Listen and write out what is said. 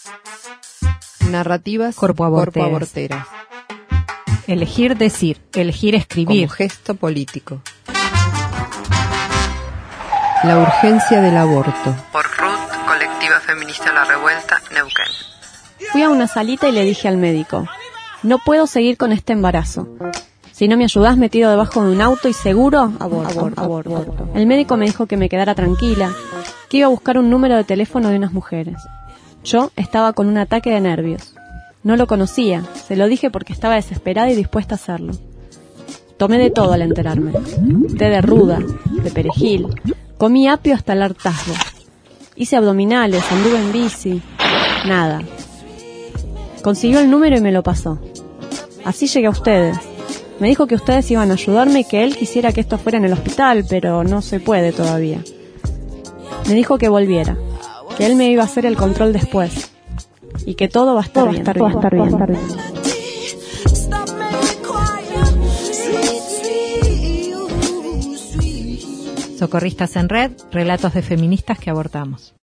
Narrativas corpoaborteras. Elegir decir, elegir escribir. Como gesto político. La urgencia del aborto. Por Ruth, colectiva feminista La Revuelta, Neuquén. Fui a una salita y le dije al médico: no puedo seguir con este embarazo. Si no me ayudás, metido debajo de un auto y seguro, aborto. El médico me dijo que me quedara tranquila, que iba a buscar un número de teléfono de unas mujeres. Yo estaba con un ataque de nervios. No lo conocía, se lo dije porque estaba desesperada y dispuesta a hacerlo. Tomé de todo al enterarme. Té de ruda, de perejil, comí apio hasta el hartazgo. Hice abdominales, anduve en bici. Nada. Consiguió el número y me lo pasó. Así llegué a ustedes. Me dijo que ustedes iban a ayudarme y que él quisiera que esto fuera en el hospital, pero no se puede todavía. Me dijo que volviera, que él me iba a hacer el control después y que todo va a estar bien. Socorristas en Red, relatos de feministas que abortamos.